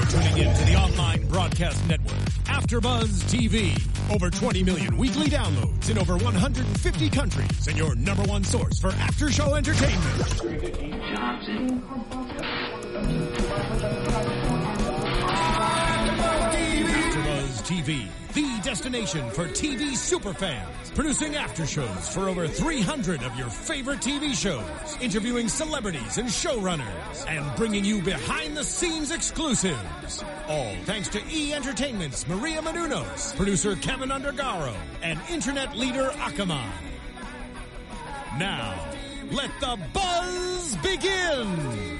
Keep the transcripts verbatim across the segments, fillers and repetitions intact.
tuning in to the online broadcast network, AfterBuzz T V. Over twenty million weekly downloads in over one hundred fifty countries, and your number one source for after-show entertainment. AfterBuzz T V, the destination for T V superfans, producing after shows for over three hundred of your favorite T V shows, interviewing celebrities and showrunners, and bringing you behind-the-scenes exclusives. All thanks to E! Entertainment's Maria Menounos, producer Kevin Undergaro, and internet leader Akamai. Now, let the buzz begin!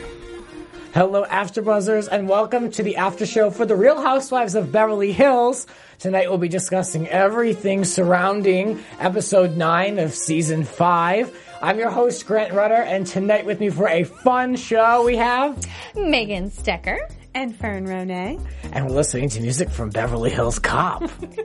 Hello, AfterBuzzers, and welcome to the after show for The Real Housewives of Beverly Hills. Tonight we'll be discussing everything surrounding episode nine of season five. I'm your host, Grant Rutter, and tonight with me for a fun show we have Megan Stecker and Fern Ronay. And we're listening to music from Beverly Hills Cop.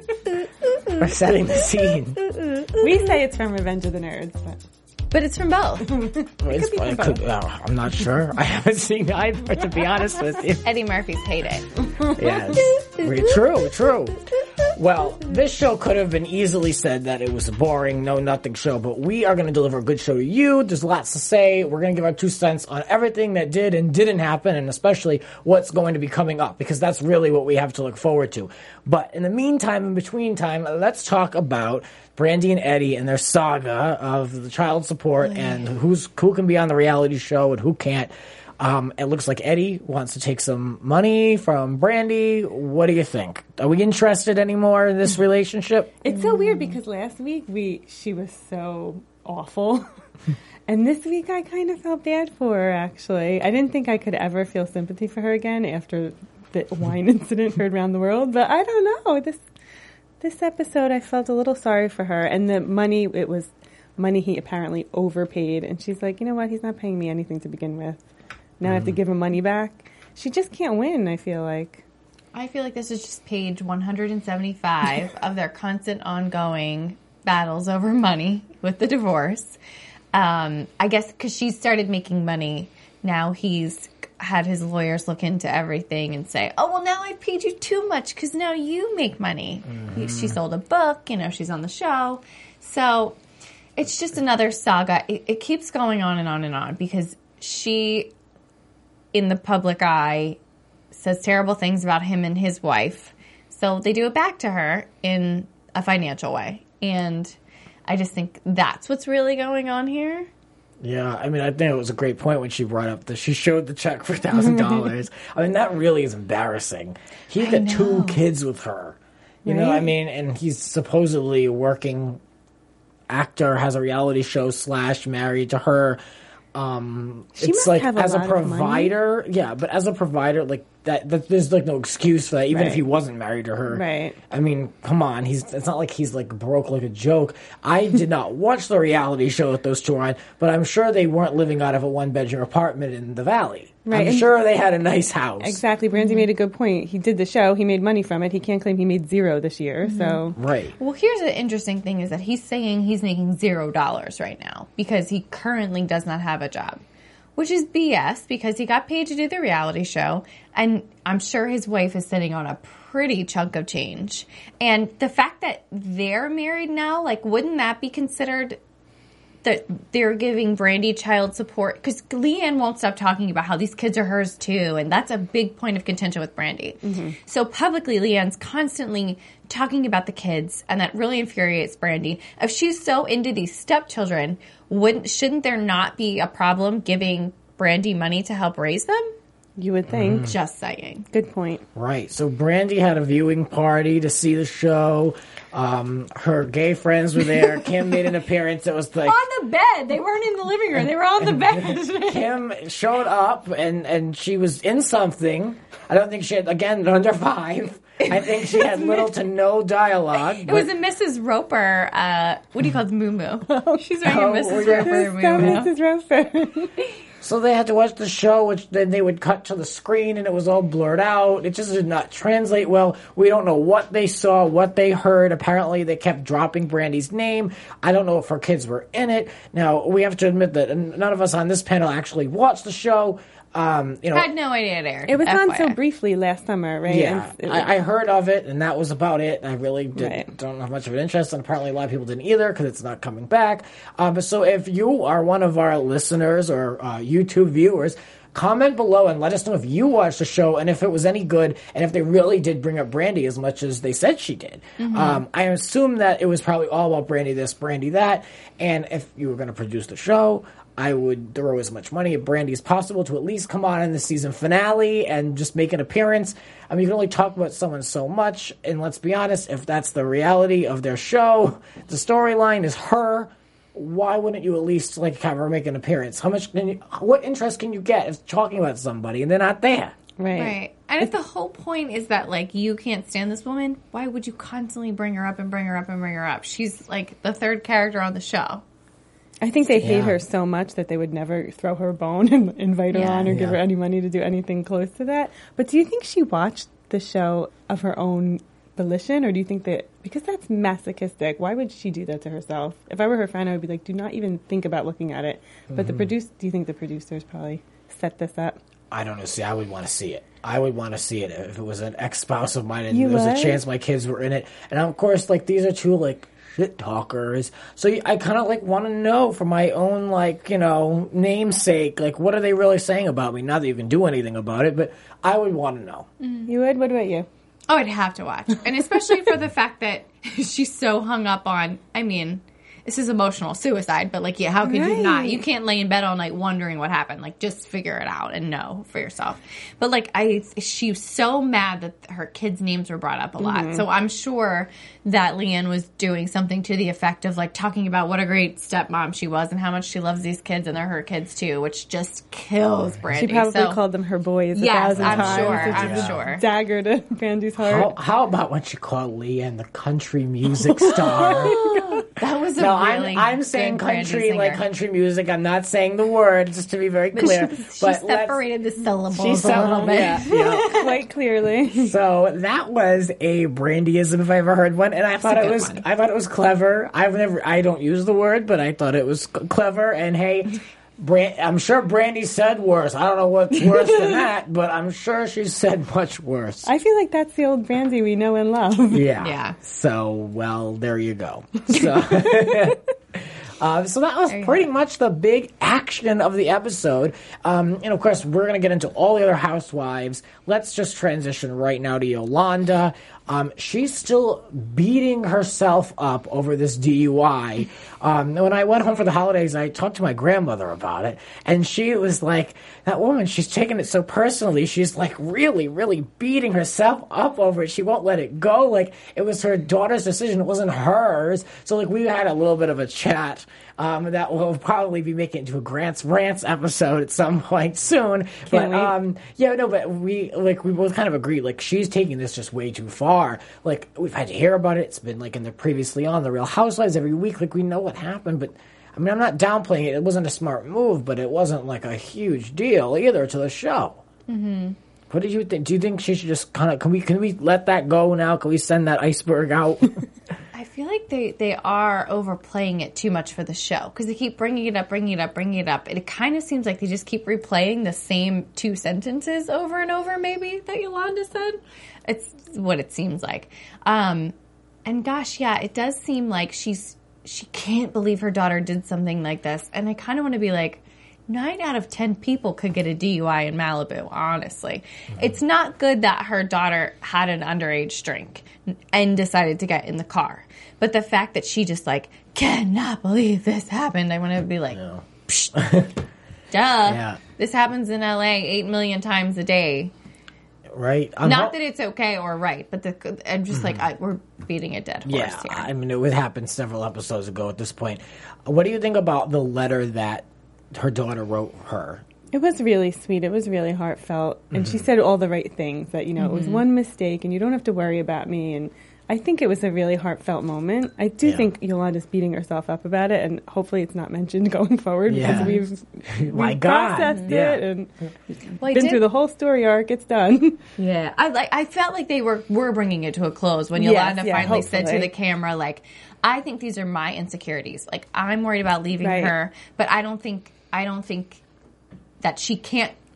We're setting the scene. We say it's from Revenge of the Nerds, but... But it's from both. it it's, could it could, uh, I'm not sure. I haven't seen either, to be honest with you. Eddie Murphy's heyday. Yes. True, true. Well, this show could have been easily said that it was a boring, no-nothing show, but we are going to deliver a good show to you. There's lots to say. We're going to give our two cents on everything that did and didn't happen, and especially what's going to be coming up, because that's really what we have to look forward to. But in the meantime, in between time, let's talk about Brandi and Eddie and their saga of the child support and who's who can be on the reality show and who can't. Um, it looks like Eddie wants to take some money from Brandi. What do you think? Are we interested anymore in this relationship? It's so weird because last week we she was so awful. And this week I kind of felt bad for her, actually. I didn't think I could ever feel sympathy for her again after the wine incident heard around the world. But I don't know. This this episode I felt a little sorry for her. And the money, it was money he apparently overpaid. And she's like, you know what? He's not paying me anything to begin with. Now I have to give him money back. She just can't win, I feel like. I feel like this is just page one hundred seventy-five of their constant ongoing battles over money with the divorce. Um, I guess because she started making money, now he's had his lawyers look into everything and say, oh, well, now I've paid you too much because now you make money. Mm-hmm. She sold a book, you know, she's on the show. So it's just another saga. It, it keeps going on and on and on because she... in the public eye, says terrible things about him and his wife. So they do it back to her in a financial way. And I just think that's what's really going on here. Yeah, I mean, I think it was a great point when she brought up that she showed the check for one thousand dollars. I mean, that really is embarrassing. He's got two kids with her. You right? know, I mean, and he's supposedly a working actor, has a reality show slash married to her. Um, she it's must like have a as a lot provider, of money. yeah, but as a provider, like that, that, there's like no excuse for that, even right. if he wasn't married to her. Right. I mean, come on, he's, it's not like he's like broke like a joke. I did not watch the reality show that those two are on, but I'm sure they weren't living out of a one bedroom apartment in the valley. Right. I'm and sure they had a nice house. Exactly. Brandi mm-hmm. made a good point. He did the show. He made money from it. He can't claim he made zero this year. Mm-hmm. So right. Well, here's the interesting thing is that he's saying he's making zero dollars right now because he currently does not have a job. Which is B S because he got paid to do the reality show, and I'm sure his wife is sitting on a pretty chunk of change. And the fact that they're married now, like, wouldn't that be considered that they're giving Brandi child support? Because Leanne won't stop talking about how these kids are hers too, and that's a big point of contention with Brandi. Mm-hmm. So publicly, Leanne's constantly talking about the kids, and that really infuriates Brandi. If she's so into these stepchildren, wouldn't shouldn't there not be a problem giving Brandi money to help raise them? You would think. Mm. Just saying. Good point. Right. So Brandi had a viewing party to see the show. Um, her gay friends were there. Kim made an appearance. It was like on the bed. They weren't in the living room. They were on the bed. Kim showed up and, and she was in something. I don't think she had, again, under five. I think she had little to no dialogue. It was a Missus Roper, uh, what do you call it, moo-moo. She's wearing oh, a Missus Roper moo-moo. Missus Roper. So they had to watch the show, which then they would cut to the screen, and it was all blurred out. It just did not translate well. We don't know what they saw, what they heard. Apparently, they kept dropping Brandi's name. I don't know if her kids were in it. Now, we have to admit that none of us on this panel actually watched the show. Um, you know, I had no idea it aired. It was F on Y I. so briefly last summer, right? yeah, And it- I, I heard of it, and that was about it. I really did, Right. don't have much of an interest, and apparently a lot of people didn't either because it's not coming back. Um, so if you are one of our listeners or uh, YouTube viewers, comment below and let us know if you watched the show and if it was any good and if they really did bring up Brandy as much as they said she did. Mm-hmm. Um, I assume that it was probably all about Brandy this, Brandy that, and if you were going to produce the show, I would throw as much money at Brandy as possible to at least come on in the season finale and just make an appearance. I mean, you can only talk about someone so much, and let's be honest, if that's the reality of their show, the storyline is her, why wouldn't you at least like have her make an appearance? How much can you, what interest can you get if talking about somebody and they're not there? right. Right. And if the whole point is that, like, you can't stand this woman, why would you constantly bring her up and bring her up and bring her up? She's, like, the third character on the show. I think they hate Yeah. her so much that they would never throw her a bone and invite her Yeah. on or give Yeah. her any money to do anything close to that. But do you think she watched the show of her own volition, or do you think that because that's masochistic, why would she do that to herself? If I were her friend, I would be like, do not even think about looking at it. But the produce, do you think the producers probably set this up? I don't know. See, I would want to see it. I would want to see it if it was an ex-spouse of mine and You there was would? a chance my kids were in it. And of course, like, these are two, like, shit talkers. So you- I kind of, like, want to know for my own, like, you know, namesake, like, what are they really saying about me? Not that you can do anything about it, but I would want to know. You would? What about you? Oh, I'd have to watch. And especially for the fact that she's so hung up on, I mean, this is emotional suicide, but, like, yeah, how could you not? Right. You can't lay in bed all night wondering what happened. Like, just figure it out and know for yourself. But, like, I, she's so mad that her kids' names were brought up a lot. Mm-hmm. So I'm sure that Leanne was doing something to the effect of, like, talking about what a great stepmom she was and how much she loves these kids and they're her kids, too, which just kills Brandy. She probably so, called them her boys a Yes, thousand I'm times. sure, which I'm is a sure. Dagger to Brandy's How, heart. how about when she called Leanne the country music star? that was a No, really I'm, I'm saying good Brandy country like singer. country music. I'm not saying the word, just to be very clear. She but let's- separated the syllables She a said, little bit. yeah, yeah. Quite clearly. So that was a Brandyism if I ever heard one, and I thought a it good was one. I thought it was clever. I've never I don't use the word, but I thought it was c- clever. And hey, Brand, I'm sure Brandy said worse. I don't know what's worse than that, but I'm sure she said much worse. I feel like that's the old Brandy we know and love. Yeah. Yeah. So, well, there you go. So, uh, so that was you pretty have it. much the big action of the episode. Um, and of course, we're going to get into all the other housewives. Let's just transition right now to Yolanda. Um, she's still beating herself up over this D U I. Um, when I went home for the holidays, I talked to my grandmother about it, and she was like, that woman, she's taking it so personally. She's like really, really beating herself up over it. She won't let it go. Like, it was her daughter's decision. It wasn't hers. So, like, we had a little bit of a chat. Um, that will probably be making it into a Grant's Rants episode at some point soon. but, wait. um, yeah, no, but we, like, we both kind of agree, like, she's taking this just way too far. Like, we've had to hear about it. It's been, like, in the previously on The Real Housewives every week. Like, we know what happened, but, I mean, I'm not downplaying it. It wasn't a smart move, but it wasn't, like, a huge deal either to the show. Mm-hmm. What did you think? Do you think she should just kind of, can we, can we let that go now? Can we send that iceberg out? I feel like they, they are overplaying it too much for the show because they keep bringing it up, bringing it up, bringing it up. And it kind of seems like they just keep replaying the same two sentences over and over, maybe, that Yolanda said. It's what it seems like. Um, and gosh, yeah, it does seem like she's she can't believe her daughter did something like this. And I kind of want to be like, Nine out of ten people could get a D U I in Malibu, honestly. Mm-hmm. It's not good that her daughter had an underage drink and decided to get in the car. But the fact that she just, like, cannot believe this happened, I want to be like, No. Psh, duh. Yeah. This happens in L A eight million times a day. Right? I'm Not ho- that it's okay or right, but the, I'm just like, I, we're beating a dead horse Yeah, here. I mean, it would happen several episodes ago at this point. What do you think about the letter that her daughter wrote her? It was really sweet. It was really heartfelt. And she said all the right things, that, you know, it was one mistake and you don't have to worry about me. And I think it was a really heartfult moment. I do Yeah. think Yolanda's beating herself up about it, and hopefully it's not mentioned going forward Yeah. because we've, My we've God. processed Yeah. it and Well, I been did- through the whole story arc. It's done. Yeah, I like. I felt like they were were bringing it to a close when Yes, Yolanda yeah, finally said to hopefully. the camera, like, "I think these are my insecurities. Like, I'm worried about leaving Right. her, but I don't think I don't think that she can't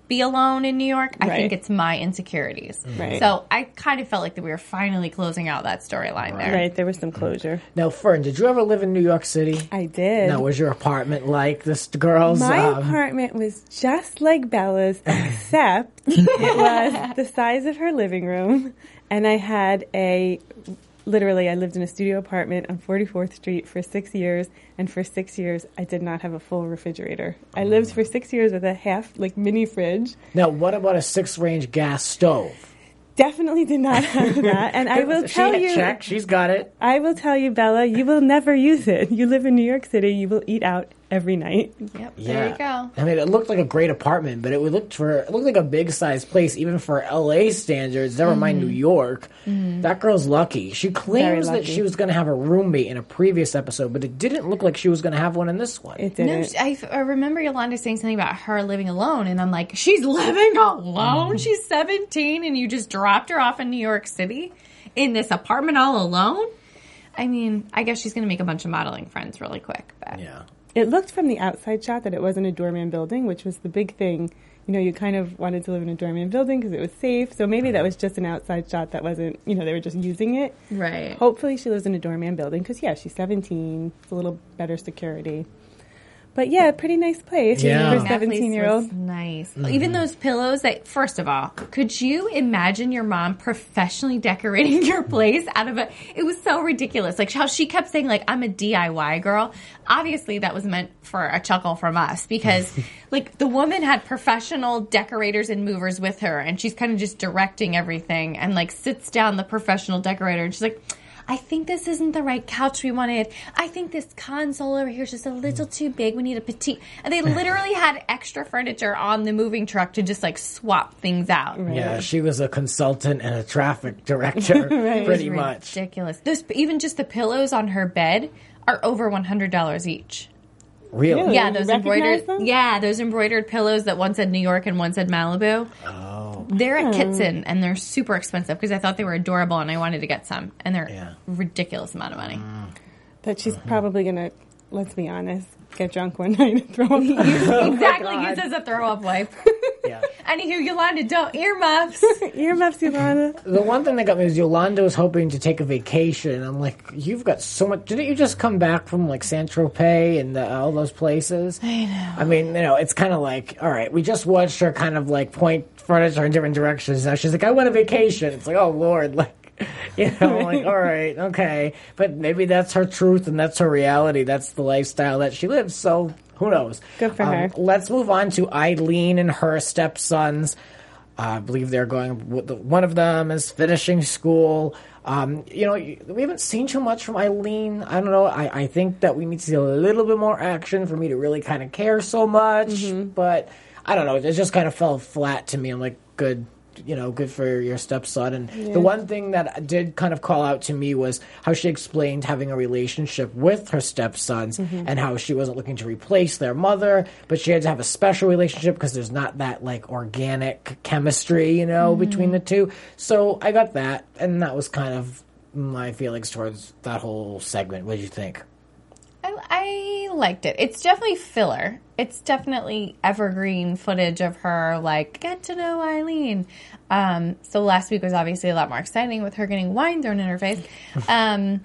be alone in New York. I Right. think it's my insecurities. Right. So I kind of felt like that we were finally closing out that storyline there. Right, there was some closure. Now, Fern, did you ever live in New York City? I did. Now, was your apartment like this girl's? My um, apartment was just like Bella's, except it was the size of her living room, and I had a, literally, I lived in a studio apartment on forty-fourth Street for six years, and for six years, I did not have a full refrigerator. I lived for six years with a half, like, mini fridge. Now, what about a six-range gas stove? Definitely did not have that, and I will She tell had you, check. She's got it. I will tell you, Bella, you will never use it. You live in New York City, you will eat out every night. Yep, Yeah. there you go. I mean, it looked like a great apartment, but it would look for it looked like a big sized place, even for L A standards. Never mind New York. That girl's lucky. She claims that lucky. she was going to have a roommate in a previous episode, but it didn't look like she was going to have one in this one. It No, didn't. I, I remember Yolanda saying something about her living alone, and I'm like, she's living alone? She's seventeen, and you just dropped her off in New York City in this apartment all alone? I mean, I guess she's going to make a bunch of modeling friends really quick. But. Yeah. It looked from the outside shot that it wasn't a doorman building, which was the big thing. You know, you kind of wanted to live in a doorman building because it was safe. So maybe that was just an outside shot that wasn't, you know, they were just using it. Right. Hopefully she lives in a doorman building because, yeah, she's seventeen. It's a little better security. But, yeah, pretty nice place Yeah. for a That place seventeen-year-old. was nice. Even those pillows that, first of all, could you imagine your mom professionally decorating your place out of a, it was so ridiculous. Like how she kept saying like, I'm a D I Y girl. Obviously that was meant for a chuckle from us because like the woman had professional decorators and movers with her and she's kind of just directing everything and like sits down the professional decorator and she's like, I think this isn't the right couch we wanted. I think this console over here is just a little too big. We need a petite. And they literally had extra furniture on the moving truck to just like swap things out. Yeah, she was a consultant and a traffic director, pretty much. Ridiculous. Those, even just the pillows on her bed are over one hundred dollars each. Really? Really? Yeah, You those recognize embroidered. them? Yeah, those embroidered pillows that one said New York and one said Malibu. Oh. They're at Kitson and they're super expensive because I thought they were adorable and I wanted to get some, and they're Yeah. ridiculous amount of money. That she's probably going to, let's be honest, get drunk one night and throw up. Exactly, use as a throw up wipe. Yeah. Anywho, Yolanda, don't earmuffs. Earmuffs, Yolanda. The one thing that got me is Yolanda was hoping to take a vacation. I'm like, you've got so much. Didn't you just come back from like Saint Tropez and uh, all those places? I know. I mean, you know, it's kind of like, all right, we just watched her kind of like point furniture in different directions. Now she's like, I want a vacation. It's like, oh Lord, like. You know, like, all right, okay. But maybe that's her truth and that's her reality. That's the lifestyle that she lives. So who knows? Good for her. Let's move on to Eileen and her stepsons. Uh, I believe they're going, with the- one of them is finishing school. Um, you know, we haven't seen too much from Eileen. I don't know. I, I think that we need to see a little bit more action for me to really kind of care so much. Mm-hmm. But I don't know. It just kind of fell flat to me. I'm like, good. You know, good for your stepson. And the one thing that did kind of call out to me was how she explained having a relationship with her stepsons and how she wasn't looking to replace their mother, but she had to have a special relationship because there's not that like organic chemistry, you know, between the two. So I got that, and that was kind of my feelings towards that whole segment. What did you think? I, I liked it. It's definitely filler. It's definitely evergreen footage of her, like, get to know Eileen. Um, so last week was obviously a lot more exciting with her getting wine thrown in her face. Um,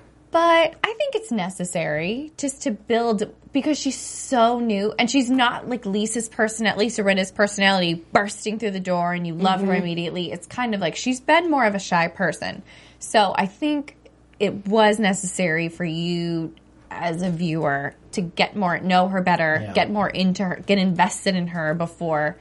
but I think it's necessary just to build, because she's so new, and she's not like Lisa's person, Lisa Rinna's personality bursting through the door and you love her immediately. It's kind of like she's been more of a shy person. So I think it was necessary for you as a viewer to get more, know her better, Yeah. get more into her, get invested in her before,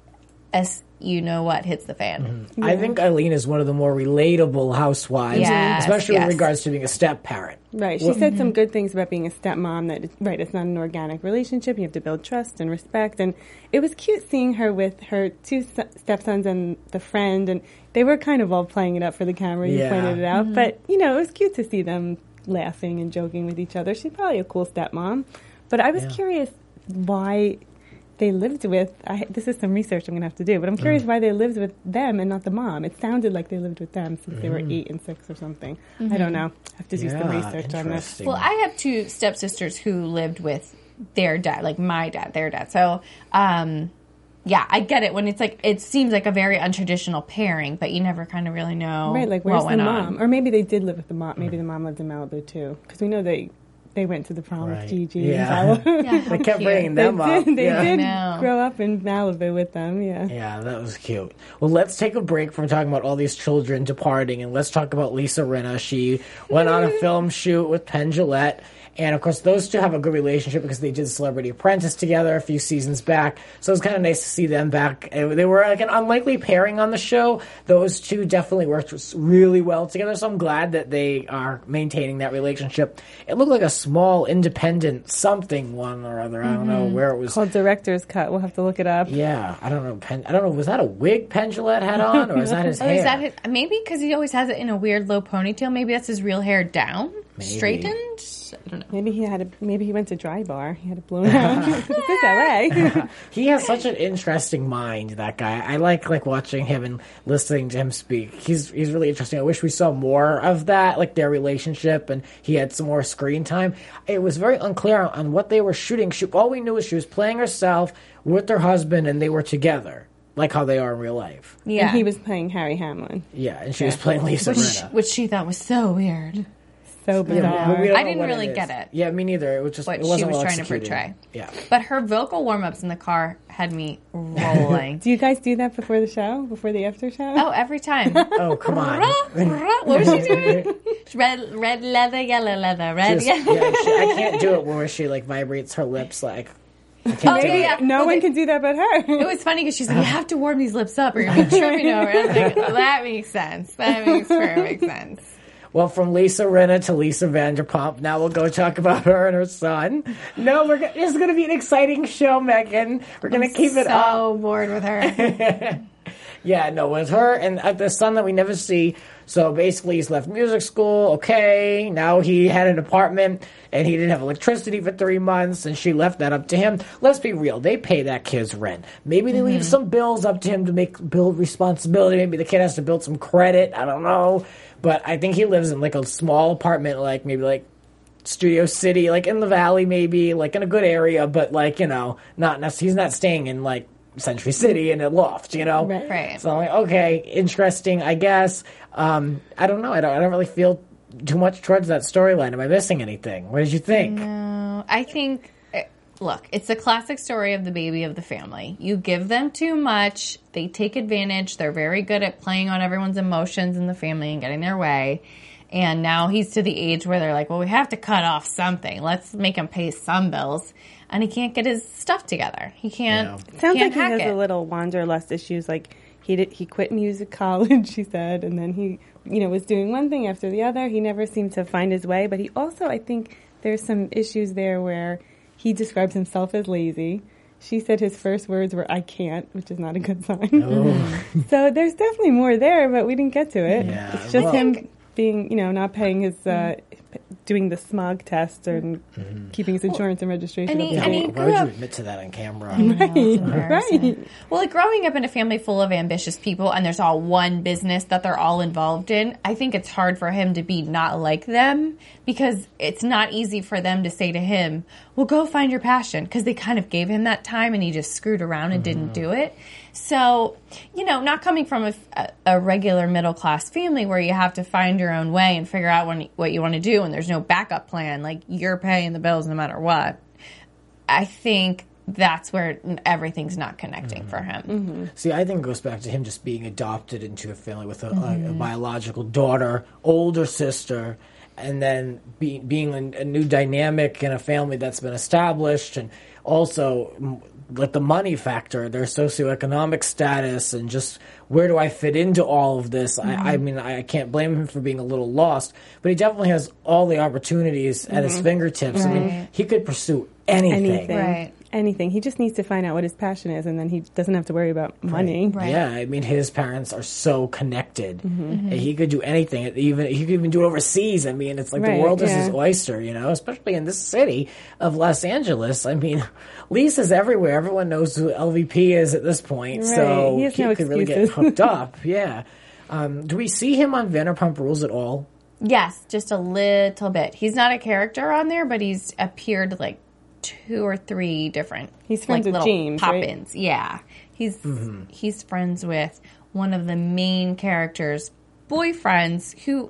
as you know what, hits the fan. I think Eileen is one of the more relatable housewives, Yes, especially yes. in regards to being a step parent. Right. She said some good things about being a stepmom, that, it's, right, it's not an organic relationship. You have to build trust and respect. And it was cute seeing her with her two st- stepsons and the friend. And they were kind of all playing it up for the camera. You Yeah. pointed it out. But, you know, it was cute to see them laughing and joking with each other. She's probably a cool stepmom. But I was Yeah. curious why they lived with, I, this is some research I'm going to have to do, but I'm curious why they lived with them and not the mom. It sounded like they lived with them since they were eight and six or something. I don't know. I have to do some Yeah, research on this. interesting. Well, I have two stepsisters who lived with their dad, like my dad, their dad. So, um, yeah, I get it when it's like it seems like a very untraditional pairing, but you never kind of really know Right, like where's what the went mom? on. Or maybe they did live with the mom. Maybe the mom lived in Malibu too, because we know they they went to the prom Right. with Gigi. Yeah. And Paolo. Yeah, how They kept cute. bringing they them up. did. They yeah. did know. grow up in Malibu with them. Yeah. Yeah, that was cute. Well, let's take a break from talking about all these children departing, and let's talk about Lisa Rinna. She went on a film shoot with Penn Jillette. And, of course, those two have a good relationship because they did Celebrity Apprentice together a few seasons back. So it was kind of nice to see them back. They were like an unlikely pairing on the show. Those two definitely worked really well together. So I'm glad that they are maintaining that relationship. It looked like a small, independent something one or other. I don't know where it was. Called Director's Cut. We'll have to look it up. Yeah, I don't know. Penn, I don't know. Was that a wig Penn Jillette had on, or is that his Oh, hair? is that his, maybe because he always has it in a weird low ponytail? Maybe that's his real hair down, Maybe. straightened. I don't know. Maybe he had a. Maybe he went to Dry Bar. He had it blown out. This is L A. He has such an interesting mind, that guy. I like like watching him and listening to him speak. He's he's really interesting. I wish we saw more of that, like their relationship, and he had some more screen time. It was very unclear on what they were shooting. She, all we knew is she was playing herself with her husband, and they were together, like how they are in real life. Yeah, And he was playing Harry Hamlin. Yeah, and she was playing Lisa which, Rinna. which she thought was so weird. So Yeah, bizarre. but we don't I know didn't what really is. get it. Yeah, me neither. It was just What it she wasn't was well trying to executed. portray. Yeah. But her vocal warm ups in the car had me rolling. Do you guys do that before the show? Before the after show? Oh, every time. Oh, come on. What was she doing? Red, red leather, yellow leather, red, Just- yellow. yeah, she, I can't do it where she like vibrates her lips like. I can't Oh, do yeah, it. yeah. No Well, one they- can do that but her. It was funny because she's like, you have to warm these lips up or you're going to be tripping over. I was like, that makes sense. That makes perfect sense. Well, from Lisa Rinna to Lisa Vanderpump, now we'll go talk about her and her son. No, we're go- this is going to be an exciting show, Megan. We're going to keep it up. So bored with her. Yeah, no, with her and uh, the son that we never see. So basically, he's left music school. Okay, now he had an apartment and he didn't have electricity for three months, and she left that up to him. Let's be real; they pay that kid's rent. Maybe they leave some bills up to him to make build responsibility. Maybe the kid has to build some credit. I don't know, but I think he lives in like a small apartment, like maybe like Studio City, like in the Valley, maybe like in a good area, but like you know, not necessarily. He's not staying in like Century City in a loft, you know. Right. Right. So I'm like, okay, interesting, I guess. Um, I don't know. I don't. I don't really feel too much towards that storyline. Am I missing anything? What did you think? No, I think, eh, look, it's a classic story of the baby of the family. You give them too much, they take advantage. They're very good at playing on everyone's emotions in the family and getting their way. And now he's to the age where they're like, well, we have to cut off something. Let's make him pay some bills. And he can't get his stuff together. He can't. Yeah. Sounds can't like he hack has it. a little wanderlust issues. Like he did, he quit music college, she said, and then he, you know, was doing one thing after the other. He never seemed to find his way. But he also, I think, there's some issues there where he describes himself as lazy. She said his first words were "I can't," which is not a good sign. Oh. So there's definitely more there, but we didn't get to it. Yeah, It's just well- him being, you know, not paying his, uh, p- doing the smog test and keeping his insurance and registration. and up he- to and date. he Why grew would you up- admit to that on camera? Right. Well, like growing up in a family full of ambitious people and there's all one business that they're all involved in, I think it's hard for him to be not like them because it's not easy for them to say to him, well, go find your passion, because they kind of gave him that time and he just screwed around and didn't do it. So, you know, not coming from a, a, a regular middle class family where you have to find your own way and figure out when, what you want to do and there's no backup plan, like you're paying the bills no matter what. I think that's where everything's not connecting for him. See, I think it goes back to him just being adopted into a family with a, a, a biological daughter, older sister, and then be, being a, a new dynamic in a family that's been established, and also mm, like the money factor, their socioeconomic status, and just where do I fit into all of this? I, I mean, I can't blame him for being a little lost, but he definitely has all the opportunities at his fingertips. I mean, he could pursue anything. Anything. Right. Anything. He just needs to find out what his passion is, and then he doesn't have to worry about money. Right. Yeah, I mean, his parents are so connected. And he could do anything. Even he could even do it overseas. I mean, it's like Right, the world is yeah. his oyster, you know. Especially in this city of Los Angeles. I mean, Lisa's everywhere. Everyone knows who L V P is at this point. Right. So He has no could really get excuses. hooked up. Yeah. Um, do we see him on Vanderpump Rules at all? Yes, just a little bit. He's not a character on there, but he's appeared like two or three different. He's friends like, with little James, right? pop-ins. Yeah, He's Mm-hmm. he's friends with one of the main characters' boyfriends, who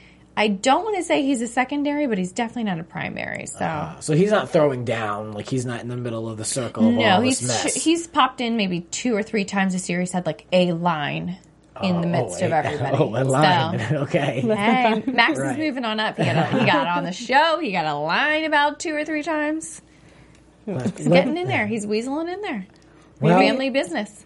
I don't want to say he's a secondary, but he's definitely not a primary. So, Uh, so he's not throwing down, like he's not in the middle of the circle of no, all he's this mess. he's popped in maybe two or three times a series. Had like a line in the midst oh, of a- everybody. Oh, a line. So, Okay. hey, Max Right. is moving on up. He got, a, he got on the show. He got a line about two or three times. He's getting in there. He's weaseling in there. Well- Family business.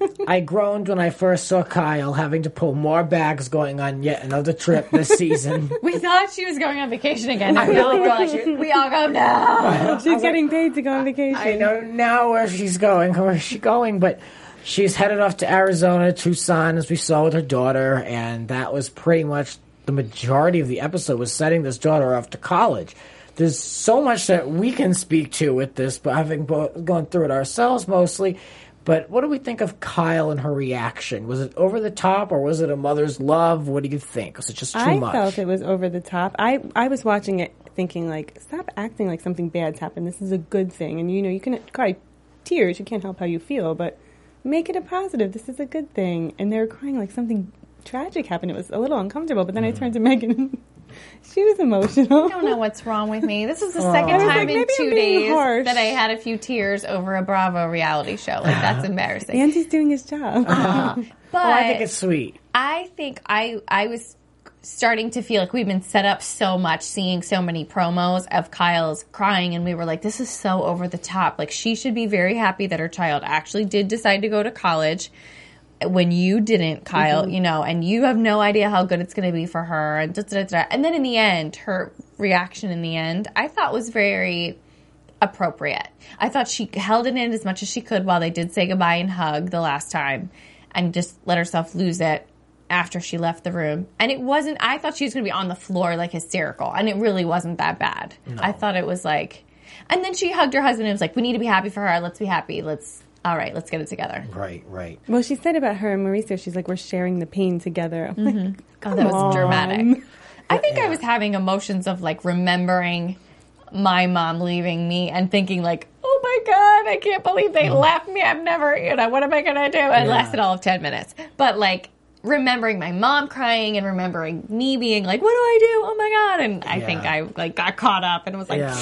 I groaned when I first saw Kyle having to pull more bags going on yet another trip this season. We thought she was going on vacation again. And we, all go, we all go, no. She's getting paid to go on vacation. I know now where she's going. Where is she going? But she's headed off to Arizona, Tucson, as we saw with her daughter, and that was pretty much the majority of the episode was setting this daughter off to college. There's so much that we can speak to with this, but having bo- gone through it ourselves mostly. But what do we think of Kyle and her reaction? Was it over the top, or was it a mother's love? What do you think? Was it just too I much? felt it was over the top. I, I was watching it thinking, like, stop acting like something bad's happened. This is a good thing. And, you know, you can cry tears. You can't help how you feel, but make it a positive. This is a good thing. And they were crying like something tragic happened. It was a little uncomfortable. But then I turned to Megan. She was emotional. I don't know what's wrong with me. This is the Oh. second I was time like, in maybe I'm two being days harsh. that I had a few tears over a Bravo reality show. Like, that's embarrassing. Andy's doing his job. But Oh, I think it's sweet. I think I I was starting to feel like we've been set up so much, seeing so many promos of Kyle's crying, and we were like, this is so over the top. Like, she should be very happy that her child actually did decide to go to college when you didn't, Kyle, Mm-hmm. you know, and you have no idea how good it's going to be for her. And, da, da, da, da. And then in the end, her reaction in the end, I thought was very appropriate. I thought she held it in as much as she could while they did say goodbye and hug the last time, and just let herself lose it after she left the room. And it wasn't, I thought she was going to be on the floor like hysterical, and it really wasn't that bad. No. I thought it was like, and then she hugged her husband and was like, we need to be happy for her. Let's be happy. Let's, all right, let's get it together. Right, right. Well, she said about her and Mauricio, she's like, we're sharing the pain together. I'm like, Oh, that was on. dramatic. I think I Yeah. was having emotions of like remembering my mom leaving me and thinking like, oh my God, I can't believe they left me. I'm never, you know, what am I going to do? It Yeah. lasted all of ten minutes. But like remembering my mom crying and remembering me being like, what do I do? Oh my God. And I Yeah. think I like got caught up and was like, Yeah.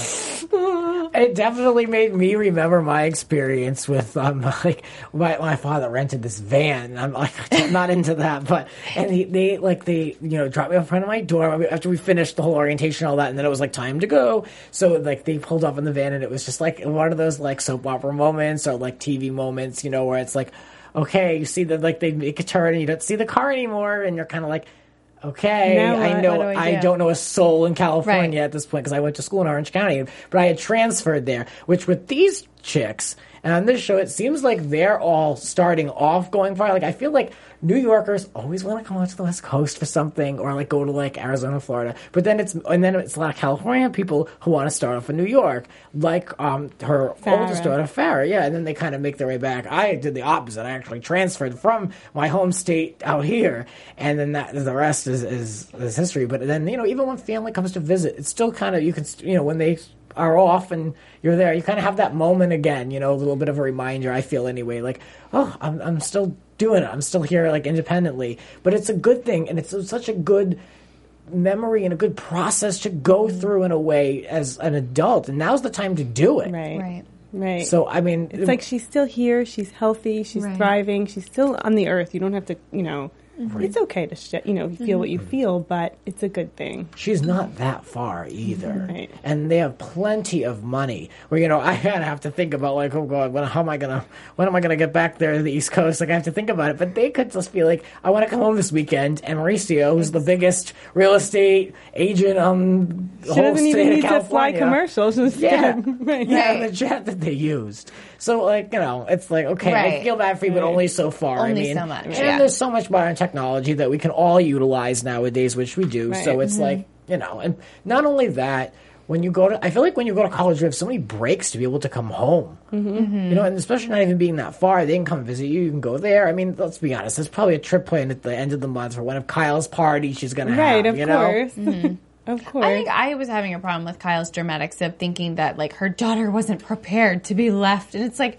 It definitely made me remember my experience with um like my my father rented this van. And I'm like I'm not into that, but and he, they like they you know dropped me off in front of my door after we finished the whole orientation and all that, and then it was like time to go. So like they pulled up in the van, and it was just like one of those like soap opera moments or like T V moments, you know, where it's like, okay, you see that like they make a turn and you don't see the car anymore, and you're kind of like, okay, Now I what? know What do I I do? don't know a soul in California Right. at this point because I went to school in Orange County, but I had transferred there. Which with these chicks and on this show, it seems like they're all starting off going far. Like I feel like New Yorkers always want to come out to the West Coast for something, or like go to like Arizona, Florida. But then it's and then it's a lot of California people who want to start off in New York, like um her Farrah. oldest daughter Farrah. Yeah, and then they kind of make their way back. I did the opposite. I actually transferred from my home state out here, and then that the rest is is, is history. But then you know, even when family comes to visit, it's still kind of you can you know when they are off and you're there, you kind of have that moment again. You know, a little bit of a reminder. I feel anyway, like oh, I'm I'm still doing it. I'm still here, like independently. But it's a good thing, and it's such a good memory and a good process to go through in a way as an adult. And now's the time to do it. Right. right. Right. So I mean, it's like she's still here. She's healthy. She's Right. thriving. She's still on the earth. You don't have to, you know, it's okay to, sh- you know, feel what you feel, but it's a good thing. she's not that far either, Right. and they have plenty of money. Where you know, I gotta have to think about like, oh god, when, how am I gonna, when am I gonna get back there to the East Coast? Like I have to think about it. But they could just be like, I want to come home this weekend, and Mauricio, who's the biggest real estate agent on the She whole doesn't state even of need to fly California. commercials. Just Yeah, right. yeah, Right. the jet that they used. So, like, you know, it's like, okay, I Right. feel bad for you, but only so far. I Only mean, so much, and yeah. there's so much modern technology that we can all utilize nowadays, which we do. Right. So it's like, you know, and not only that, when you go to, I feel like when you go to college, you have so many breaks to be able to come home. Mm-hmm. You know, and especially not even being that far, they can come visit you. You can go there. I mean, let's be honest. There's probably a trip planned at the end of the month for one of Kyle's parties she's going to Right, have. of you know? course. Of course. I think I was having a problem with Kyle's dramatics of thinking that like her daughter wasn't prepared to be left, and it's like,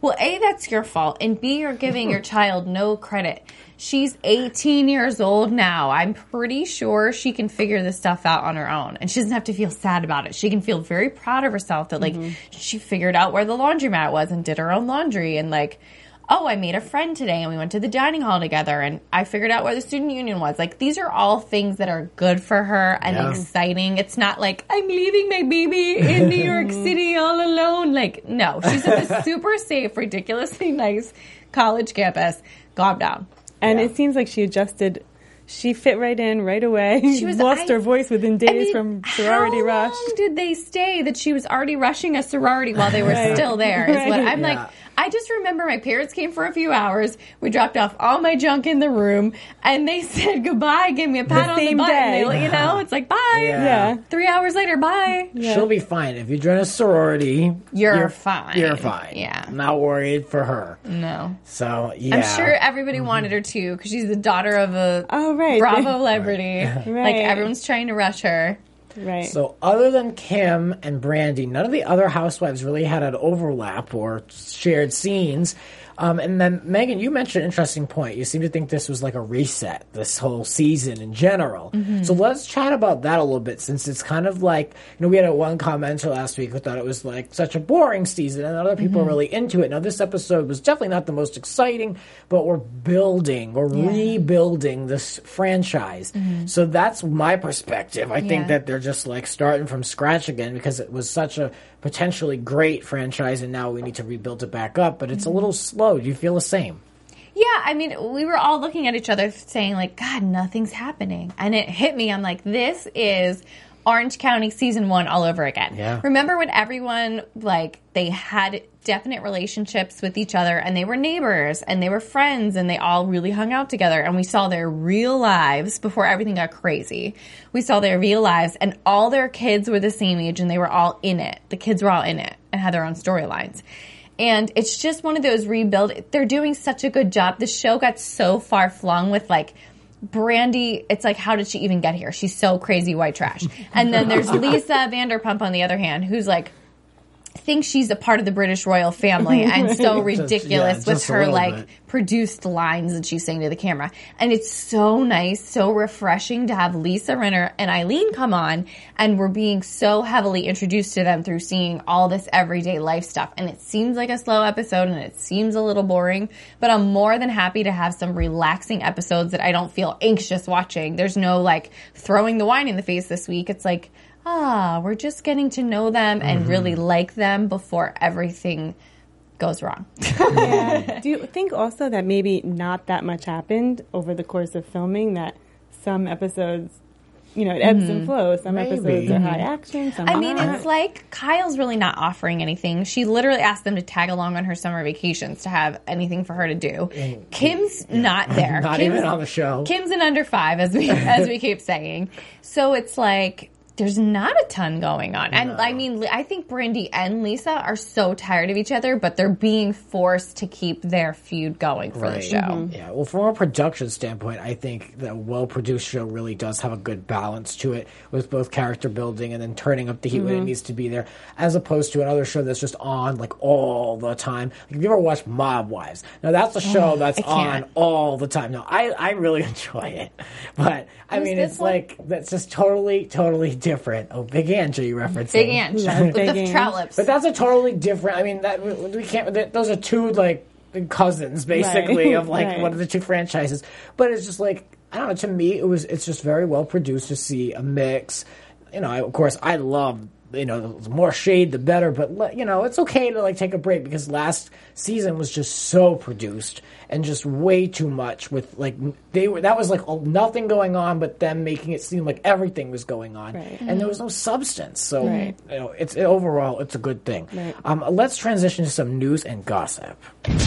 Well, A, that's your fault, and B, you're giving your child no credit. She's eighteen years old now. I'm pretty sure she can figure this stuff out on her own, and she doesn't have to feel sad about it. She can feel very proud of herself that, like, mm-hmm. she figured out where the laundromat was and did her own laundry, and, like, oh, I made a friend today, and we went to the dining hall together, and I figured out where the student union was. Like, these are all things that are good for her and yeah. exciting. It's not like, I'm leaving my baby in New York City all alone. Like, no. She's at this super safe, ridiculously nice college campus. Calm down. And yeah. it seems like she adjusted. She fit right in right away. She was, lost I, her voice within days I mean, from sorority how rush. How long did they stay that she was already rushing a sorority while they were right. still there? Is right. what I'm yeah. like. I just remember my parents came for a few hours. We dropped off all my junk in the room, and they said goodbye, gave me a pat the on the butt. Day. And they, you know, it's like, bye. Yeah. yeah. Three hours later, bye. Yeah. She'll be fine. If you join a sorority, you're, you're fine. You're fine. Yeah. I'm not worried for her. No. So, yeah. I'm sure everybody mm-hmm. wanted her to, because she's the daughter of a oh, right. Bravo celebrity. Right. Like, everyone's trying to rush her. Right. So other than Kim and Brandy, none of the other housewives really had an overlap or shared scenes. Um, and then, Megan, you mentioned an interesting point. You seem to think this was like a reset, this whole season in general. Mm-hmm. So let's chat about that a little bit, since it's kind of like, you know, we had a one commenter last week who thought it was like such a boring season, and other people mm-hmm. are really into it. Now, this episode was definitely not the most exciting, but we're building, or yeah. rebuilding this franchise. Mm-hmm. So that's my perspective. I yeah. think that they're just like starting from scratch again, because it was such a potentially great franchise, and now we need to rebuild it back up, but it's mm-hmm. a little slow. Do you feel the same? Yeah, I mean, we were all looking at each other saying, like, God, nothing's happening. And it hit me. I'm like, this is Orange County season one all over again. Yeah. Remember when everyone, like, they had definite relationships with each other, and they were neighbors, and they were friends, and they all really hung out together, and we saw their real lives before everything got crazy. We saw their real lives, and all their kids were the same age, and they were all in it. The kids were all in it and had their own storylines. And it's just one of those rebuild. They're doing such a good job. The show got so far flung with, like, Brandy, it's like, how did she even get here? She's so crazy white trash. And then there's Lisa Vanderpump, on the other hand, who's like, thinks she's a part of the British royal family and so ridiculous just, yeah, with her, like, bit. produced lines that she's saying to the camera. And it's so nice, so refreshing to have Lisa Rinna and Eileen come on, and we're being so heavily introduced to them through seeing all this everyday life stuff. And it seems like a slow episode, and it seems a little boring, but I'm more than happy to have some relaxing episodes that I don't feel anxious watching. There's no, like, throwing the wine in the face this week. It's like, ah, we're just getting to know them and mm-hmm. really like them before everything goes wrong. Yeah. Do you think also that maybe not that much happened over the course of filming, that some episodes, you know, it ebbs mm-hmm. and flows. Some maybe. episodes are high action, some I are mean, not. it's like Kyle's really not offering anything. She literally asked them to tag along on her summer vacations to have anything for her to do. Mm-hmm. Kim's yeah. not there. Not Kim's, even on the show. Kim's an under five, as we as we keep saying. So it's like, there's not a ton going on. And, no. I mean, I think Brandy and Lisa are so tired of each other, but they're being forced to keep their feud going for right. the show. Mm-hmm. Yeah, well, from a production standpoint, I think the well-produced show really does have a good balance to it, with both character building and then turning up the heat mm-hmm. when it needs to be there, as opposed to another show that's just on, like, all the time. Like, have you ever watched Mob Wives? Now, that's a show oh, that's on all the time. No, I, I really enjoy it. But, I Who's mean, it's one? like, that's just totally, totally different. Oh, Big Angie you referencing. Big Angie. With Big the Ange. trout lips. But that's a totally different, I mean, that we can't, that, those are two, like, cousins, basically, right. of, like, right. one of the two franchises. But it's just, like, I don't know, to me, it was, it's just very well produced to see a mix. You know, I, of course, I love, you know, the more shade, the better, but, you know, it's okay to, like, take a break, because last season was just so produced and just way too much with, like, they were, that was, like, nothing going on, but them making it seem like everything was going on. Right. And there was no substance. So, right. you know, it's, it, overall, it's a good thing. Right. Um, let's transition to some news and gossip.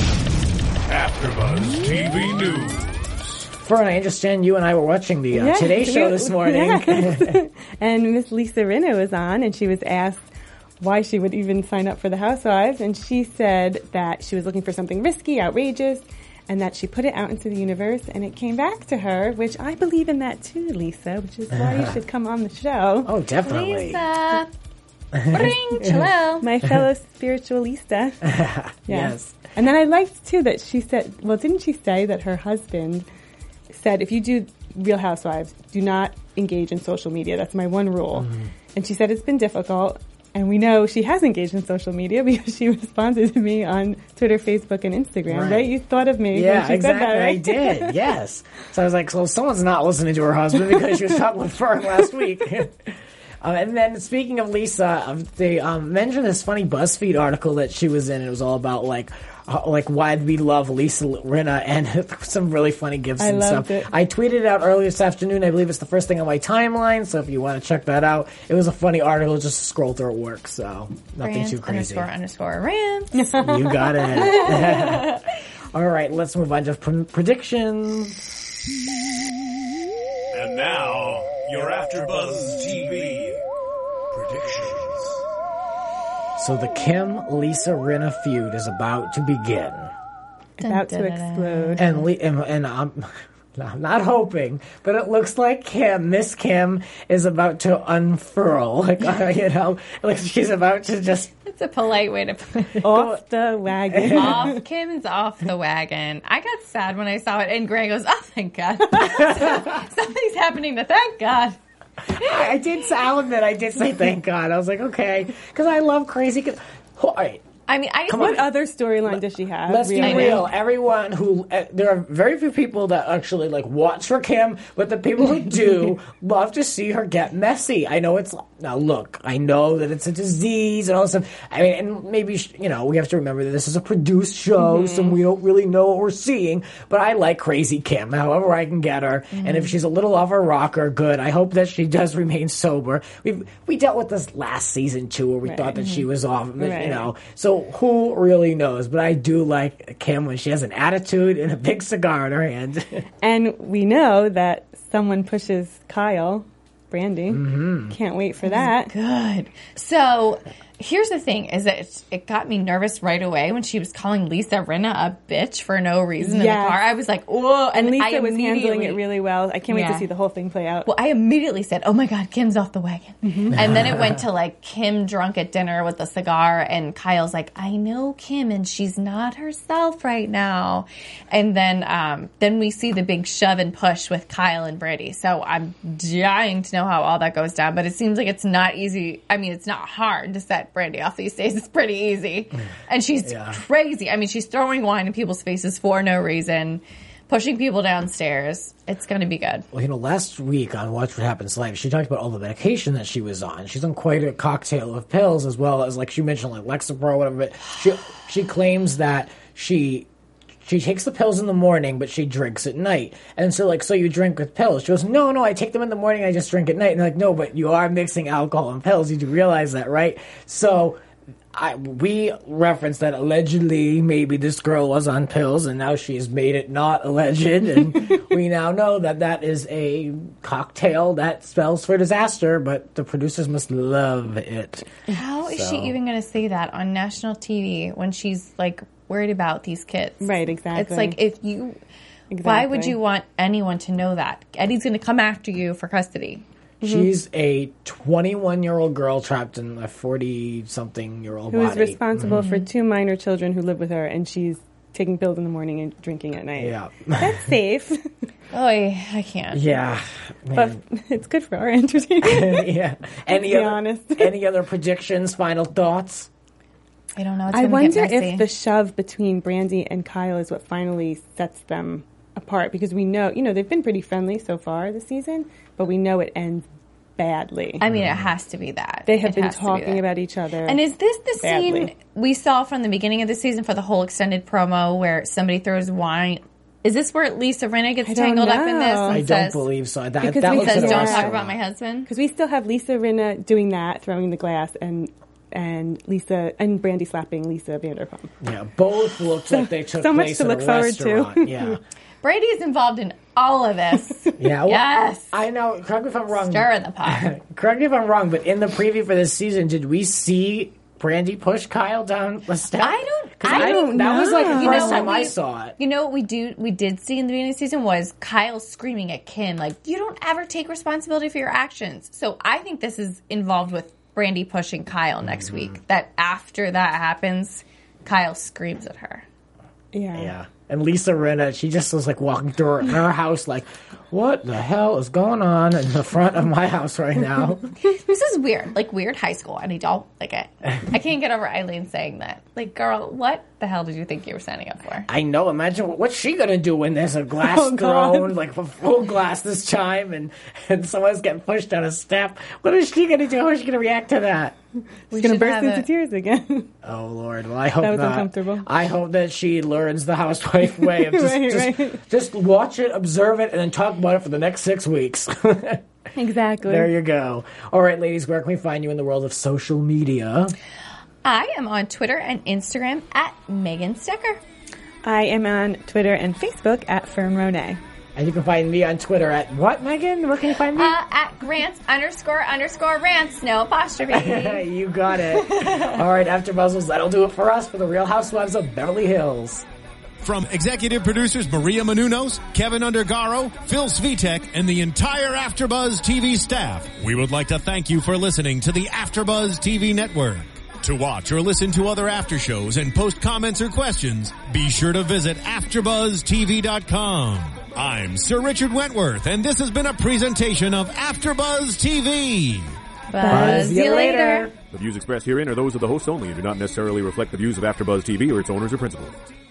AfterBuzz T V News. Fern, I understand you and I were watching the uh, yeah, Today Show this morning. Yes. And Miss Lisa Rinna was on, and she was asked why she would even sign up for the Housewives, and she said that she was looking for something risky, outrageous, and that she put it out into the universe, and it came back to her, which I believe in that too, Lisa, which is why you should come on the show. Oh, definitely. Lisa. Bring, hello. My fellow spiritualista. Yeah. Yes. And then I liked, too, that she said, well, didn't she say that her husband said, if you do Real Housewives, do not engage in social media. That's my one rule. Mm-hmm. And she said it's been difficult. And we know she has engaged in social media because she responded to me on Twitter, Facebook, and Instagram, right? right? You thought of me yeah, when she exactly. said that, right? I did, yes. So I was like, so someone's not listening to her husband because she was talking with Fern last week. Um, and then speaking of Lisa, um, they um, mentioned this funny BuzzFeed article that she was in. It was all about like uh, like why we love Lisa Rinna and some really funny gifs I and loved stuff. It. I tweeted it out earlier this afternoon. I believe it's the first thing on my timeline. So if you want to check that out, it was a funny article. Just scroll through at work. So nothing Rant too crazy. Underscore underscore rant. You got it. All right, let's move on to pr- predictions. And now, your AfterBuzz T V predictions. So the Kim-Lisa Rinna feud is about to begin. About to explode. And, Le- and, and I'm, I'm not hoping, but it looks like Kim, Miss Kim, is about to unfurl. Like, uh, you know, like she's about to just... That's a polite way to put it. Off the wagon. Off, Kim's off the wagon. I got sad when I saw it, and Greg goes, oh, thank God. Something's happening to thank God. I, I did, I'll admit, I did say thank God. I was like, okay, because I love crazy... All right. I mean, I Come What on. other storyline does she have? Let's be really? real. Everyone who uh, there are very few people that actually like watch for Kim, but the people who do love to see her get messy. I know it's now. Look, I know that it's a disease and all this stuff. I mean, and maybe you know we have to remember that this is a produced show, mm-hmm. so we don't really know what we're seeing. But I like Crazy Kim, however I can get her, mm-hmm. and if she's a little off her rocker, good. I hope that she does remain sober. We we dealt with this last season too, where we right. thought that mm-hmm. she was off. Right. You know, so. Who really knows? But I do like Kim when she has an attitude and a big cigar in her hand. And we know that someone pushes Kyle, Brandy. Mm-hmm. Can't wait for that. Good. So here's the thing: is that it, it got me nervous right away when she was calling Lisa Rinna a bitch for no reason yes. in the car. I was like, "Whoa!" And, and Lisa I was handling it really well. I can't yeah. wait to see the whole thing play out. Well, I immediately said, "Oh my God, Kim's off the wagon," mm-hmm. and then it went to like Kim drunk at dinner with a cigar, and Kyle's like, "I know Kim, and she's not herself right now." And then, um, then we see the big shove and push with Kyle and Brady. So I'm dying to know how all that goes down. But it seems like it's not easy. I mean, it's not hard to set Brady off these days. It's pretty easy. And she's yeah. crazy. I mean, she's throwing wine in people's faces for no reason, pushing people downstairs. It's going to be good. Well, you know, last week on Watch What Happens Live, she talked about all the medication that she was on. She's on quite a cocktail of pills, as well as, like she mentioned, like Lexapro, whatever. But she, she claims that she... She takes the pills in the morning, but she drinks at night. And so, like, so you drink with pills. She goes, no, no, I take them in the morning, I just drink at night. And they're like, no, but you are mixing alcohol and pills. You do realize that, right? So I, we referenced that allegedly maybe this girl was on pills, and now she's made it not alleged. And we now know that that is a cocktail that spells for disaster, but the producers must love it. How is so. she even going to say that on national T V when she's, like, worried about these kids? Right, exactly. It's like, if you, exactly. why would you want anyone to know that? Eddie's going to come after you for custody. She's a twenty-one-year-old girl trapped in a forty-something-year-old body. Who is body. responsible mm-hmm. for two minor children who live with her, and she's taking pills in the morning and drinking at night. Yeah. That's safe. Oh, I, I can't. Yeah. Man. But it's good for our entertainment. Yeah. Any be other, honest. Any other predictions, final thoughts? I don't know. It's I wonder get messy. if the shove between Brandy and Kyle is what finally sets them apart, because we know, you know, they've been pretty friendly so far this season, but we know it ends badly. I mean, it has to be that. They have it been talking be about each other. And is this the badly. scene we saw from the beginning of the season for the whole extended promo where somebody throws wine? Is this where Lisa Rinna gets tangled know. up in this? And I says, don't believe so. That, because that we looks says, at a don't restaurant. talk about my husband? Because we still have Lisa Rinna doing that, throwing the glass, and and Lisa and Brandy slapping Lisa Vanderpump. Yeah, both looked like they took so much place to at look a forward to. restaurant. Yeah. Brady is involved in all of this. Yeah. Well, yes. I know. Correct me if I'm wrong. Stir in the pot. Correct me if I'm wrong, but in the preview for this season, did we see Brandy push Kyle down the step? I don't. I, I don't. That know. was like the You first know time what I we- saw it. You know what we do? We did see in the beginning of the season was Kyle screaming at Kim, like, "You don't ever take responsibility for your actions." So I think this is involved with Brandy pushing Kyle next week. That after that happens, Kyle screams at her. Yeah. Yeah. And Lisa Rinna, she just was like walking through her, her house like, what the hell is going on in the front of my house right now? This is weird. Like, weird high school. And I don't like it. I can't get over Eileen saying that. Like, girl, what the hell did you think you were signing up for? I know. Imagine what, what's she going to do when there's a glass Oh, thrown, God. like a full glass this time, and, and someone's getting pushed down a step. What is she going to do? How is she going to react to that? We She's gonna should burst have into a- tears again. Oh, Lord. Well, I hope That was not. uncomfortable. I hope that she learns the housewife way of just, Right, just, right. just watch it, observe it, and then talk about it for the next six weeks. Exactly. There you go. All right, ladies, where can we find you in the world of social media? I am on Twitter and Instagram at Megan Stecker. I am on Twitter and Facebook at Fern Ronay. And you can find me on Twitter at what, Megan? Where can you find me? Uh, at Grants underscore underscore rants, no apostrophe. You got it. All right, after Buzzles, that'll do it for us for the Real Housewives of Beverly Hills. From executive producers Maria Menounos, Kevin Undergaro, Phil Svitek, and the entire AfterBuzz T V staff, we would like to thank you for listening to the AfterBuzz T V network. To watch or listen to other after shows and post comments or questions, be sure to visit after buzz T V dot com. I'm Sir Richard Wentworth, and this has been a presentation of AfterBuzz T V. Buzz you later. The views expressed herein are those of the hosts only and do not necessarily reflect the views of AfterBuzz T V or its owners or principals.